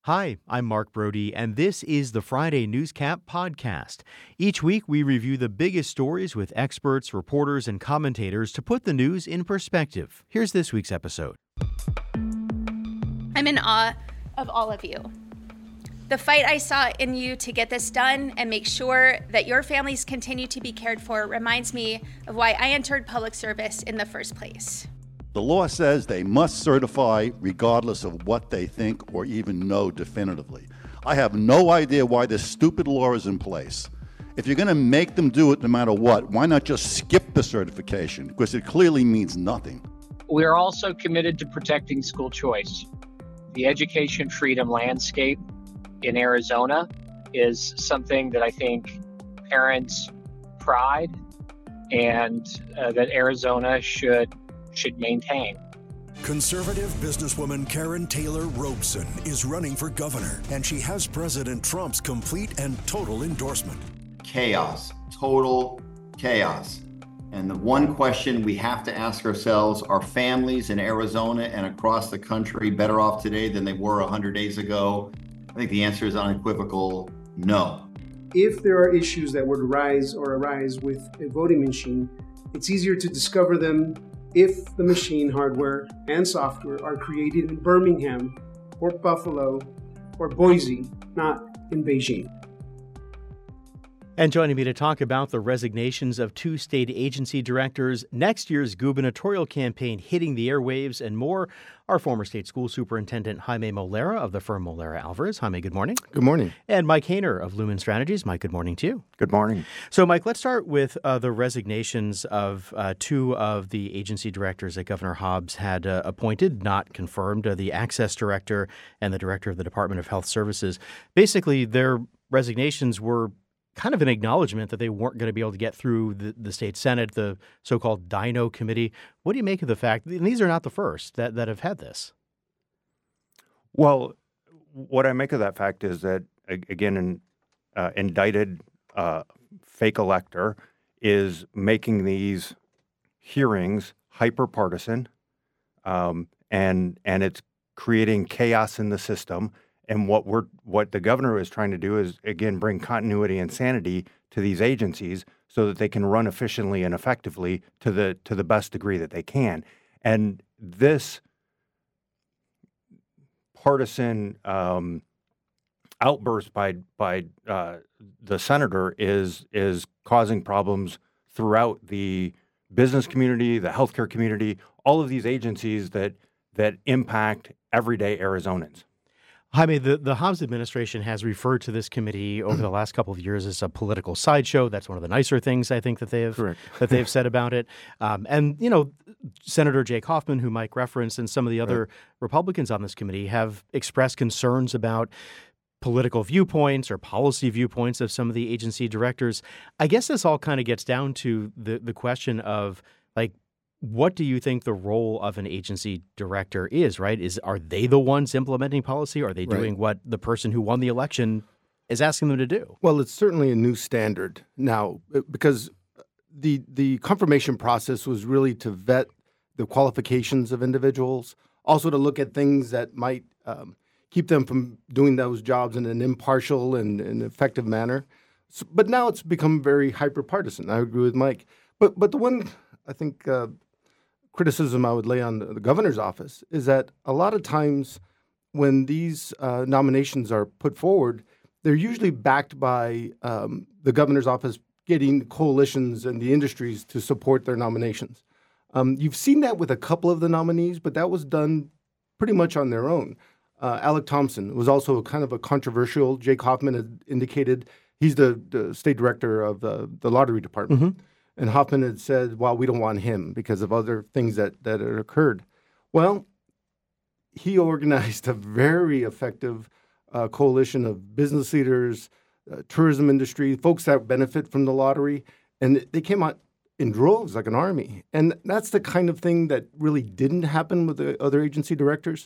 Hi, I'm Mark Brody, and this is the Friday Newscap podcast. Each week, we review the biggest stories with experts, reporters, and commentators to put the news in perspective. Here's this week's episode. I'm in awe of all of you. The fight I saw in you to get this done and make sure that your families continue to be cared for reminds me of why I entered public service in the first place. The law says they must certify regardless of what they think or even know definitively. I have no idea why this stupid law is in place. If you're going to make them do it no matter what, why not just skip the certification? Because it clearly means nothing. We are also committed to protecting school choice. The education freedom landscape in Arizona is something that I think parents pride and that Arizona should maintain. Conservative businesswoman Karen Taylor Robeson is running for governor, and she has President Trump's complete and total endorsement. Chaos, total chaos. And the one question we have to ask ourselves, are families in Arizona and across the country better off today than they were 100 days ago? I think the answer is unequivocal, no. If there are issues that would arise with a voting machine, it's easier to discover them if the machine hardware and software are created in Birmingham or Buffalo or Boise, not in Beijing. And joining me to talk about the resignations of two state agency directors, next year's gubernatorial campaign hitting the airwaves, and more, our former state school superintendent Jaime Molera of the firm Molera Alvarez. Jaime, good morning. Good morning. And Mike Hainer of Lumen Strategies. Mike, good morning to you. Good morning. So, Mike, let's start with the resignations of two of the agency directors that Governor Hobbs had appointed, not confirmed, the Access Director and the Director of the Department of Health Services. Basically, their resignations were kind of an acknowledgement that they weren't going to be able to get through the state Senate, the so-called Dino Committee. What do you make of the fact, and these are not the first that have had this? Well, what I make of that fact is that, again, an indicted fake elector is making these hearings hyper-partisan, and it's creating chaos in the system. And what the governor is trying to do is, again, bring continuity and sanity to these agencies so that they can run efficiently and effectively to the best degree that they can. And this partisan outburst by the senator is causing problems throughout the business community, the healthcare community, all of these agencies that impact everyday Arizonans. Jaime, the Hobbs administration has referred to this committee over the last couple of years as a political sideshow. That's one of the nicer things I think that they've said about it. And Senator Jake Hoffman, who Mike referenced, and some of the other Republicans on this committee have expressed concerns about political viewpoints or policy viewpoints of some of the agency directors. I guess this all kind of gets down to the question of, like, what do you think the role of an agency director is, right? Are they the ones implementing policy? Or are they doing what the person who won the election is asking them to do? Well, it's certainly a new standard now because the confirmation process was really to vet the qualifications of individuals, also to look at things that might keep them from doing those jobs in an impartial and effective manner. But now it's become very hyper-partisan. I agree with Mike. But the one, I think, criticism I would lay on the governor's office is that a lot of times when these nominations are put forward, they're usually backed by the governor's office getting coalitions and the industries to support their nominations. You've seen that with a couple of the nominees, but that was done pretty much on their own. Alec Thompson was also kind of a controversial. Jake Hoffman had indicated he's the state director of the lottery department. Mm-hmm. And Hoffman had said, well, we don't want him because of other things that had occurred. Well, he organized a very effective coalition of business leaders, tourism industry, folks that benefit from the lottery. And they came out in droves like an army. And that's the kind of thing that really didn't happen with the other agency directors.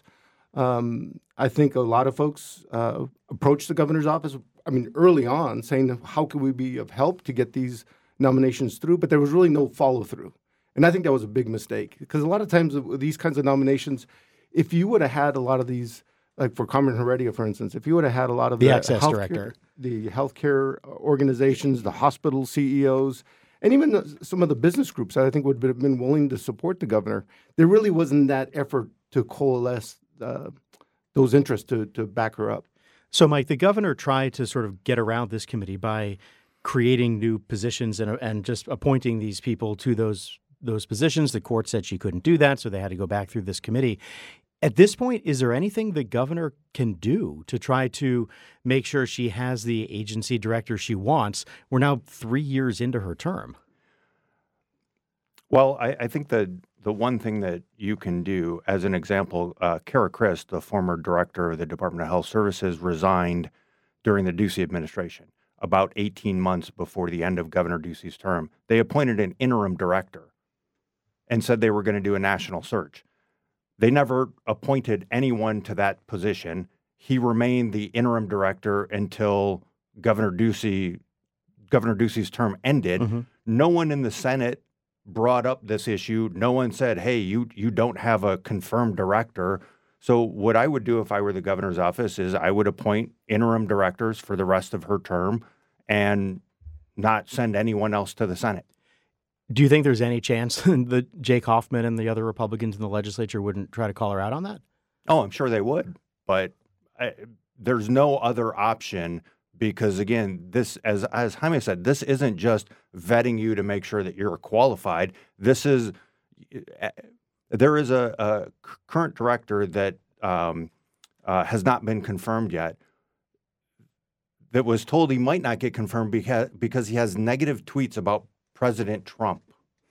I think a lot of folks approached the governor's office, early on, saying, how can we be of help to get these nominations through? But there was really no follow-through. And I think that was a big mistake because a lot of times with these kinds of nominations, if you would have had a lot of these like for Carmen Heredia, for instance, if you would have had a lot of the access director, the healthcare organizations, the hospital CEOs, and even some of the business groups that I think would have been willing to support the governor, there really wasn't that effort to coalesce those interests to back her up. So, Mike, the governor tried to sort of get around this committee by creating new positions and just appointing these people to those positions. The court said she couldn't do that, so they had to go back through this committee. At this point, is there anything the governor can do to try to make sure she has the agency director she wants? We're now 3 years into her term. Well, I think the one thing that you can do, as an example, Kara Christ, the former director of the Department of Health Services, resigned during the Ducey administration, about 18 months before the end of Governor Ducey's term. They appointed an interim director and said they were going to do a national search. They never appointed anyone to that position. He remained the interim director until Governor Ducey's term ended. Mm-hmm. No one in the Senate brought up this issue. No one said, hey, you don't have a confirmed director. So what I would do if I were the governor's office is I would appoint interim directors for the rest of her term and not send anyone else to the Senate. Do you think there's any chance that Jake Hoffman and the other Republicans in the legislature wouldn't try to call her out on that? Oh, I'm sure they would. But there's no other option because, again, this, as Jaime said, this isn't just vetting you to make sure that you're qualified. There is a current director that has not been confirmed yet that was told he might not get confirmed because he has negative tweets about President Trump.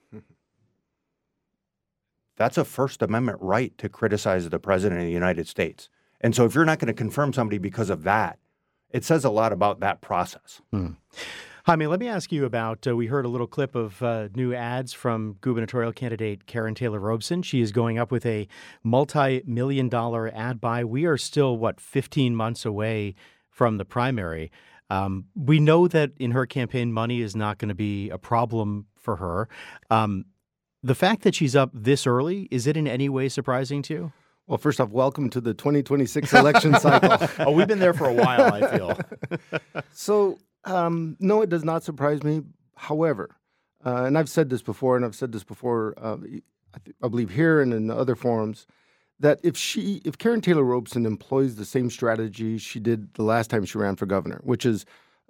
That's a First Amendment right to criticize the president of the United States. And so if you're not going to confirm somebody because of that, it says a lot about that process. Jaime, let me ask you about, we heard a little clip of new ads from gubernatorial candidate Karen Taylor Robson. She is going up with a multi-million-dollar ad buy. We are still, 15 months away from the primary. We know that in her campaign, money is not going to be a problem for her. The fact that she's up this early, is it in any way surprising to you? Well, first off, welcome to the 2026 election cycle. Oh, we've been there for a while, I feel. So, no, it does not surprise me. However, and I've said this before, I believe here and in other forums, that if Karen Taylor Robson employs the same strategy she did the last time she ran for governor, which is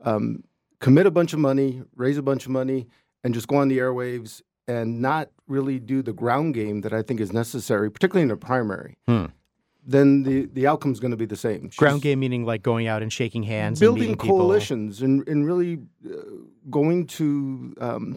commit a bunch of money, raise a bunch of money, and just go on the airwaves and not really do the ground game that I think is necessary, particularly in a primary, then the outcome's going to be the same. Ground game meaning like going out and shaking hands, building and coalitions, and really going to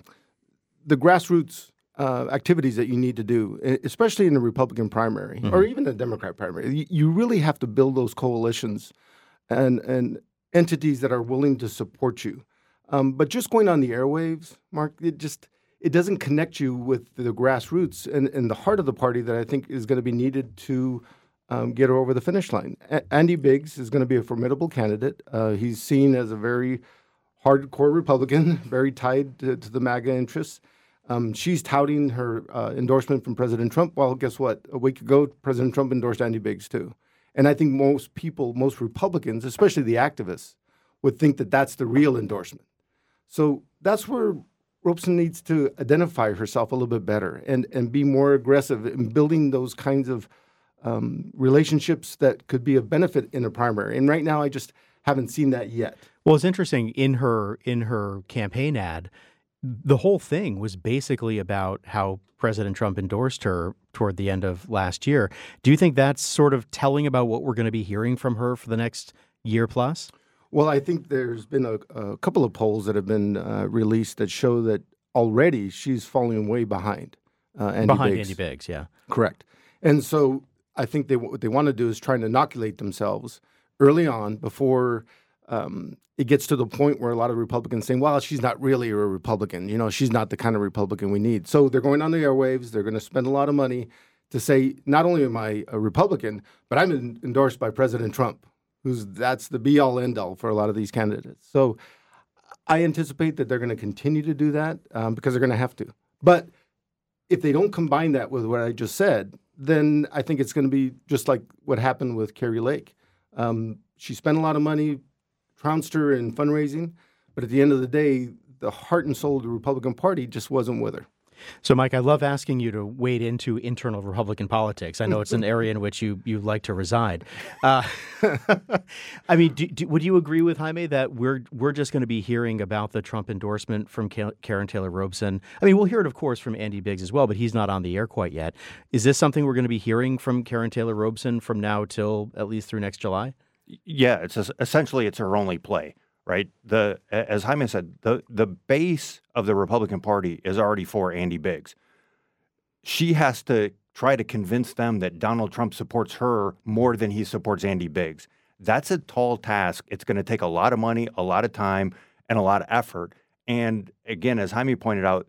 the grassroots activities that you need to do, especially in the Republican primary or even the Democrat primary. You really have to build those coalitions and entities that are willing to support you. But just going on the airwaves, Mark, it doesn't connect you with the grassroots and the heart of the party that I think is going to be needed to get her over the finish line. Andy Biggs is going to be a formidable candidate. He's seen as a very hardcore Republican, very tied to the MAGA interests. She's touting her endorsement from President Trump. Well, guess what? A week ago, President Trump endorsed Andy Biggs, too. And I think most Republicans, especially the activists, would think that that's the real endorsement. So that's where Robson needs to identify herself a little bit better and be more aggressive in building those kinds of relationships that could be of benefit in a primary. And right now, I just haven't seen that yet. Well, it's interesting. In her campaign ad, the whole thing was basically about how President Trump endorsed her toward the end of last year. Do you think that's sort of telling about what we're going to be hearing from her for the next year plus? Well, I think there's been a couple of polls that have been released that show that already she's falling way behind Andy Biggs, yeah. Correct. And so I think what they want to do is try and inoculate themselves early on before it gets to the point where a lot of Republicans saying, well, she's not really a Republican. She's not the kind of Republican we need. So they're going on the airwaves. They're going to spend a lot of money to say, not only am I a Republican, but I'm endorsed by President Trump. That's the be-all, end-all for a lot of these candidates. So I anticipate that they're going to continue to do that because they're going to have to. But if they don't combine that with what I just said, then I think it's going to be just like what happened with Kari Lake. She spent a lot of money, trounced her in fundraising, but at the end of the day, the heart and soul of the Republican Party just wasn't with her. So, Mike, I love asking you to wade into internal Republican politics. I know it's an area in which you like to reside. I mean, would you agree with Jaime that we're just going to be hearing about the Trump endorsement from Karen Taylor Robson? I mean, we'll hear it, of course, from Andy Biggs as well, but he's not on the air quite yet. Is this something we're going to be hearing from Karen Taylor Robson from now till at least through next July? Yeah, essentially it's her only play. Right. As Jaime said, the base of the Republican Party is already for Andy Biggs. She has to try to convince them that Donald Trump supports her more than he supports Andy Biggs. That's a tall task. It's going to take a lot of money, a lot of time, and a lot of effort. And again, as Jaime pointed out,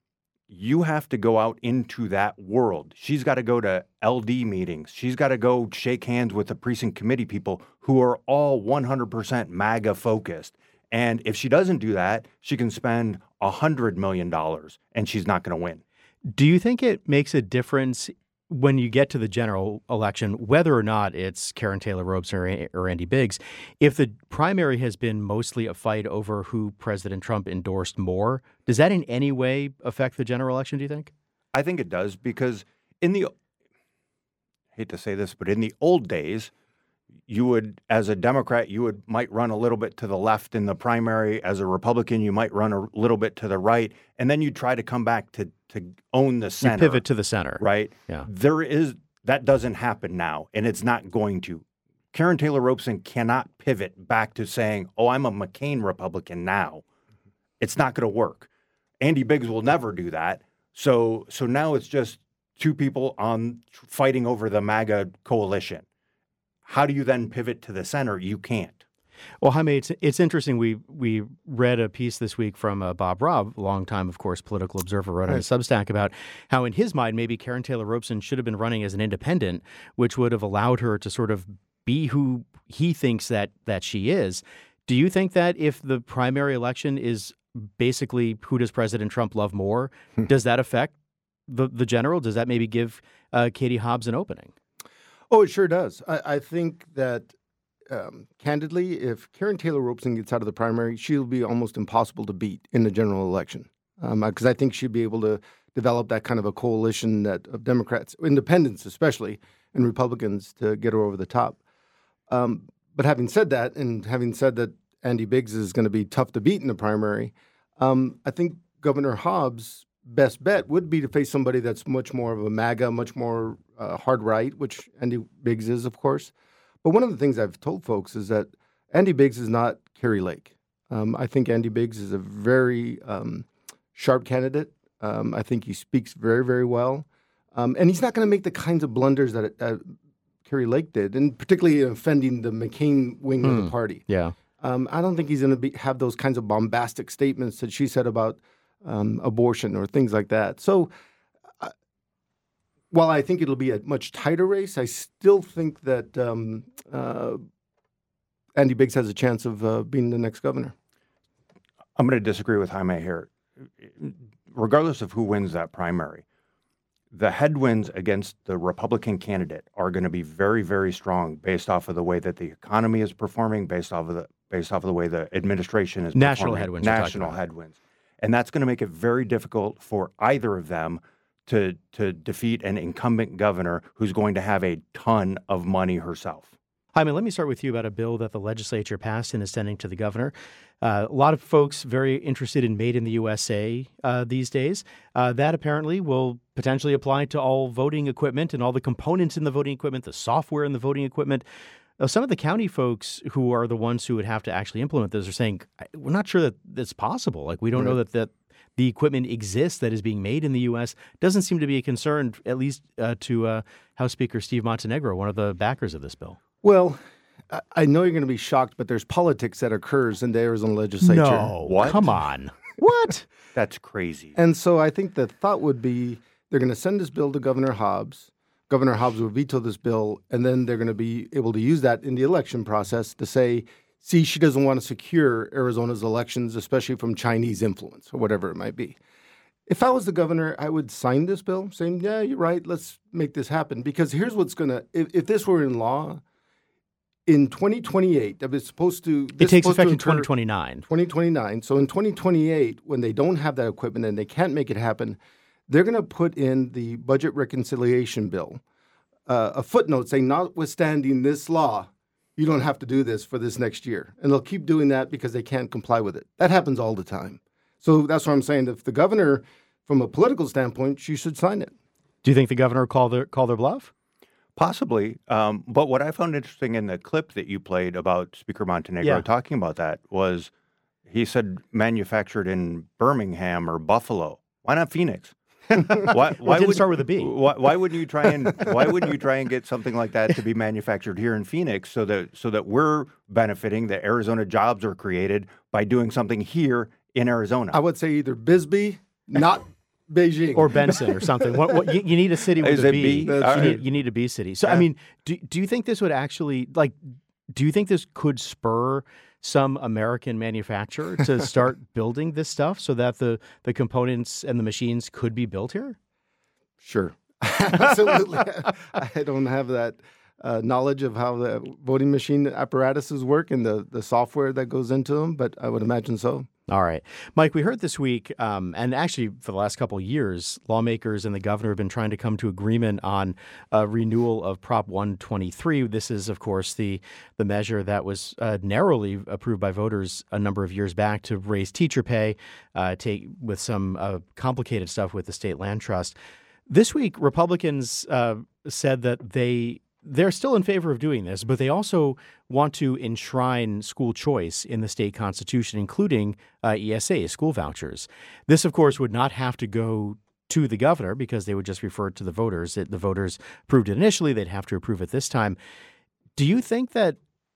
you have to go out into that world. She's got to go to LD meetings. She's got to go shake hands with the precinct committee people who are all 100% MAGA focused. And if she doesn't do that, she can spend $100 million and she's not going to win. Do you think it makes a difference when you get to the general election, whether or not it's Karen Taylor Robson or Andy Biggs, if the primary has been mostly a fight over who President Trump endorsed more, does that in any way affect the general election, do you think? I think it does, because I hate to say this, but in the old days, you would, as a Democrat, might run a little bit to the left in the primary. As a Republican, you might run a little bit to the right, and then you try to come back to own the center. You pivot to the center. Right? Yeah. That doesn't happen now, and it's not going to. Karen Taylor Robson cannot pivot back to saying, oh, I'm a McCain Republican now. It's not going to work. Andy Biggs will never do that. So now it's just two people fighting over the MAGA coalition. How do you then pivot to the center? You can't. Well, Jaime, it's interesting. We read a piece this week from Bob Robb, longtime, of course, political observer, wrote on a Substack about how, in his mind, maybe Karen Taylor Robson should have been running as an independent, which would have allowed her to sort of be who he thinks that she is. Do you think that if the primary election is basically who does President Trump love more, does that affect the general? Does that maybe give Katie Hobbs an opening? Oh, it sure does. I think that, candidly, if Karen Taylor Robson gets out of the primary, she'll be almost impossible to beat in the general election. Because I think she'd be able to develop that kind of a coalition of Democrats, independents especially, and Republicans to get her over the top. But having said that, and having said that Andy Biggs is going to be tough to beat in the primary, I think Governor Hobbs' best bet would be to face somebody that's much more of a MAGA, much more hard right, which Andy Biggs is, of course. But one of the things I've told folks is that Andy Biggs is not Kari Lake. I think Andy Biggs is a very sharp candidate. I think he speaks very, very well. And he's not going to make the kinds of blunders that Kari Lake did, and particularly offending the McCain wing of the party. Yeah. I don't think he's going to have those kinds of bombastic statements that she said about abortion or things like that. So while I think it'll be a much tighter race, I still think that Andy Biggs has a chance of being the next governor. I'm going to disagree with Jaime here. Regardless of who wins that primary, the headwinds against the Republican candidate are going to be very, very strong based off of the way that the economy is performing, based off of the way the administration is national performing. National headwinds. And that's going to make it very difficult for either of them to defeat an incumbent governor who's going to have a ton of money herself. Jaime, let me start with you about a bill that the legislature passed and is sending to the governor. A lot of folks very interested in Made in the USA these days. That apparently will potentially apply to all voting equipment and all the components in the voting equipment, the software in the voting equipment. Some of the county folks who are the ones who would have to actually implement this are saying, we're not sure that that's possible. Like, we don't know that the equipment exists that is being made in the U.S. Doesn't seem to be a concern, at least to House Speaker Steve Montenegro, one of the backers of this bill. Well, I know you're going to be shocked, but there's politics that occurs in the Arizona legislature. No, what? Come on. What? That's crazy. And so I think the thought would be they're going to send this bill to Governor Hobbs. Governor Hobbs will veto this bill, and then they're going to be able to use that in the election process to say, see, she doesn't want to secure Arizona's elections, especially from Chinese influence or whatever it might be. If I was the governor, I would sign this bill saying, yeah, you're right, let's make this happen. Because here's what's going to, if this were in law, in 2028, that was supposed to... It takes effect in 2029. 2029. So in 2028, when they don't have that equipment and they can't make it happen, they're going to put in the budget reconciliation bill a footnote saying, notwithstanding this law, you don't have to do this for this next year. And they'll keep doing that because they can't comply with it. That happens all the time. So that's what I'm saying. If the governor, from a political standpoint, she should sign it. Do you think the governor call their bluff? Possibly. But what I found interesting in the clip that you played about Speaker Montenegro talking about that was he said manufactured in Birmingham or Buffalo. Why not Phoenix? Why didn't start with a B? Why wouldn't you try and get something like that to be manufactured here in Phoenix so that we're benefiting, that Arizona jobs are created by doing something here in Arizona? I would say either Bisbee, not Beijing, or Benson or something. You need a city with a B. You need a B city. So I mean, do you think this would actually do you think this could spur some American manufacturer to start building this stuff so that the components and the machines could be built here? Sure. Absolutely. I don't have that knowledge of how the voting machine apparatuses work and the software that goes into them, but I would imagine so. All right. Mike, we heard this week, and actually for the last couple of years, lawmakers and the governor have been trying to come to agreement on a renewal of Prop 123. This is, of course, the measure that was narrowly approved by voters a number of years back to raise teacher pay, with some complicated stuff with the state land trust. This week, Republicans said that they're still in favor of doing this, but they also want to enshrine school choice in the state constitution, including ESA, school vouchers. This, of course, would not have to go to the governor because they would just refer it to the voters. The voters approved it initially. They'd have to approve it this time. Do you think that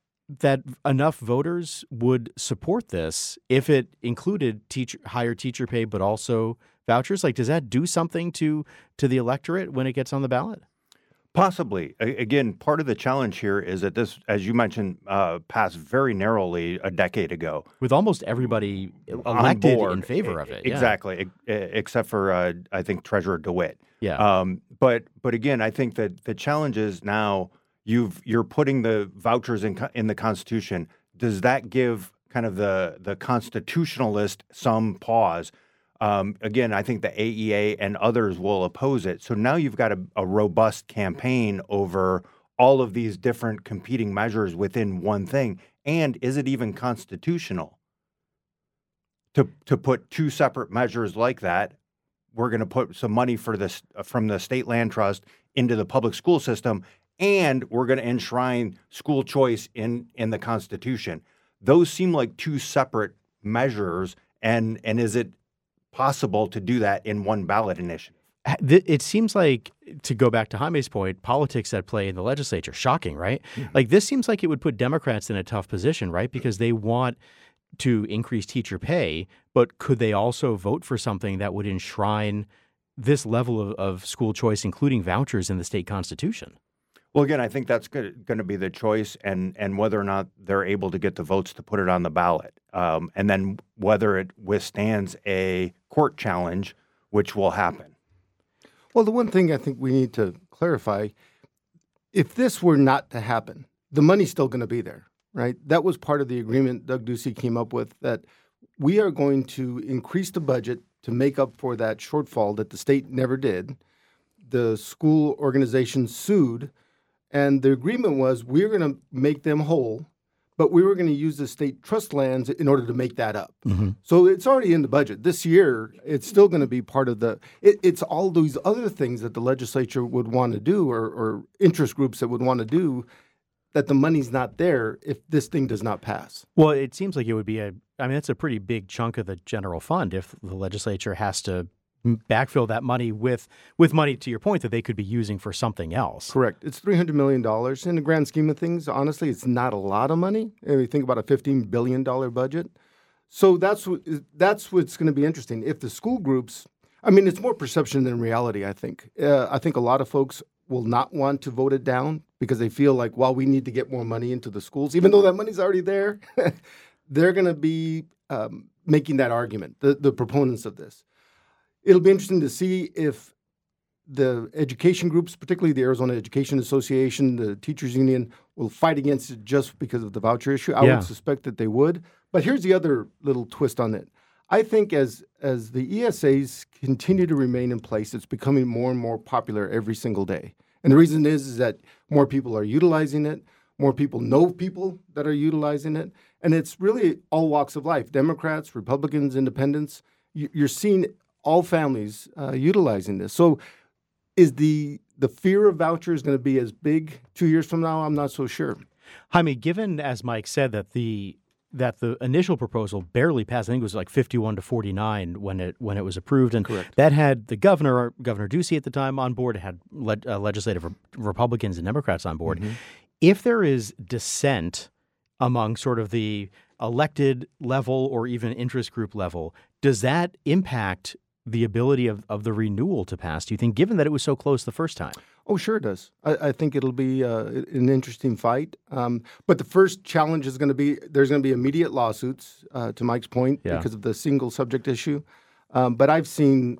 enough voters would support this if it included higher teacher pay, but also vouchers? Does that do something to the electorate when it gets on the ballot? Possibly. Again, part of the challenge here is that this, as you mentioned, passed very narrowly a decade ago. With almost everybody elected in favor of it. Exactly, except for, I think, Treasurer DeWitt. Yeah. But again, I think that the challenge is now you're putting the vouchers in the Constitution. Does that give kind of the constitutionalist some pause? Again, I think the AEA and others will oppose it. So now you've got a robust campaign over all of these different competing measures within one thing. And is it even constitutional to put two separate measures like that? We're going to put some money from the state land trust into the public school system, and we're going to enshrine school choice in the Constitution. Those seem like two separate measures, and is it possible to do that in one ballot initiative? It seems like, to go back to Jaime's point, politics at play in the legislature. Shocking, right? Mm-hmm. This seems like it would put Democrats in a tough position, right? Because they want to increase teacher pay, but could they also vote for something that would enshrine this level of school choice, including vouchers, in the state constitution? Well, again, I think that's going to be the choice, and whether or not they're able to get the votes to put it on the ballot, and then whether it withstands a court challenge, which will happen. Well, the one thing I think we need to clarify, if this were not to happen, the money's still going to be there, right? That was part of the agreement Doug Ducey came up with, that we are going to increase the budget to make up for that shortfall that the state never did. The school organization sued, and the agreement was we're going to make them whole, but we were going to use the state trust lands in order to make that up. Mm-hmm. So it's already in the budget. This year, it's still going to be part of it's all these other things that the legislature would want to do, or interest groups that would want to do, that the money's not there if this thing does not pass. Well, it seems like it would be that's a pretty big chunk of the general fund if the legislature has to backfill that money with money, to your point, that they could be using for something else. Correct. It's $300 million. In the grand scheme of things, honestly, it's not a lot of money. If you think about a $15 billion budget. So that's what's going to be interesting. If the school groups, it's more perception than reality, I think. I think a lot of folks will not want to vote it down because they feel like, well, we need to get more money into the schools, even though that money's already there. They're going to be making that argument, the proponents of this. it'll be interesting to see if the education groups, particularly the Arizona Education Association, the teachers union, will fight against it just because of the voucher issue. I would suspect that they would. But here's the other little twist on it. I think as the ESAs continue to remain in place, it's becoming more and more popular every single day. And the reason is that more people are utilizing it, more people know people that are utilizing it, and it's really all walks of life, Democrats, Republicans, Independents. You're seeing all families utilizing this. So is the fear of vouchers going to be as big 2 years from now? I'm not so sure. Jaime, given, as Mike said, that the initial proposal barely passed, I think it was like 51 to 49 when it was approved, and Correct. that had the Governor Ducey at the time on board. It had legislative Republicans and Democrats on board. Mm-hmm. If there is dissent among sort of the elected level or even interest group level, does that impact the ability of the renewal to pass, do you think, given that it was so close the first time? Oh, sure it does. I think it'll be an interesting fight. But the first challenge is going to be there's going to be immediate lawsuits, to Mike's point, because of the single subject issue. But I've seen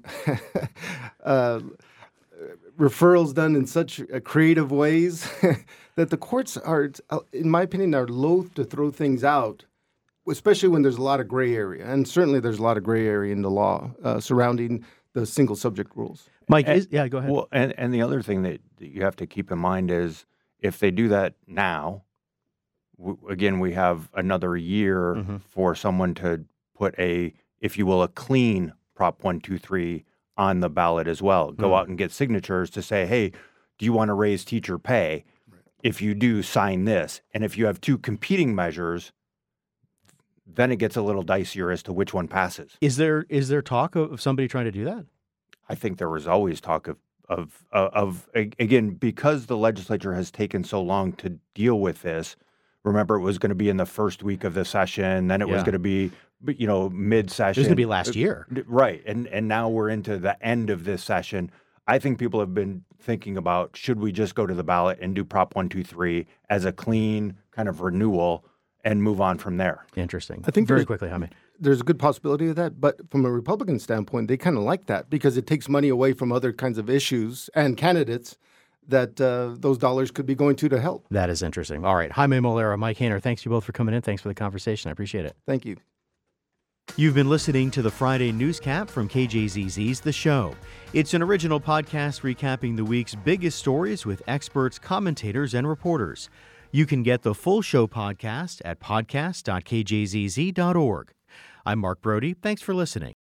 referrals done in such creative ways that the courts are, in my opinion, are loath to throw things out, especially when there's a lot of gray area. And certainly there's a lot of gray area in the law surrounding the single subject rules. Mike, go ahead. Well, and the other thing that you have to keep in mind is if they do that now, again, we have another year for someone to put if you will, a clean Prop 123 on the ballot as well. Go out and get signatures to say, hey, do you want to raise teacher pay? Right. If you do, sign this. And if you have two competing measures, then it gets a little dicier as to which one passes. Is there talk of somebody trying to do that? I think there was always talk of again, because the legislature has taken so long to deal with this. Remember, it was going to be in the first week of the session, then it was going to be, mid-session. It was going to be last year. Right, and now we're into the end of this session. I think people have been thinking about, should we just go to the ballot and do Prop 123 as a clean kind of renewal and move on from there? Interesting. I think very quickly, Jaime. There's a good possibility of that, but from a Republican standpoint, they kind of like that because it takes money away from other kinds of issues and candidates that those dollars could be going to help. That is interesting. All right. Jaime Molera, Mike Hainer, thanks you both for coming in. Thanks for the conversation. I appreciate it. Thank you. You've been listening to the Friday Newscap from KJZZ's The Show. It's an original podcast recapping the week's biggest stories with experts, commentators, and reporters. You can get the full show podcast at podcast.kjzz.org. I'm Mark Brody. Thanks for listening.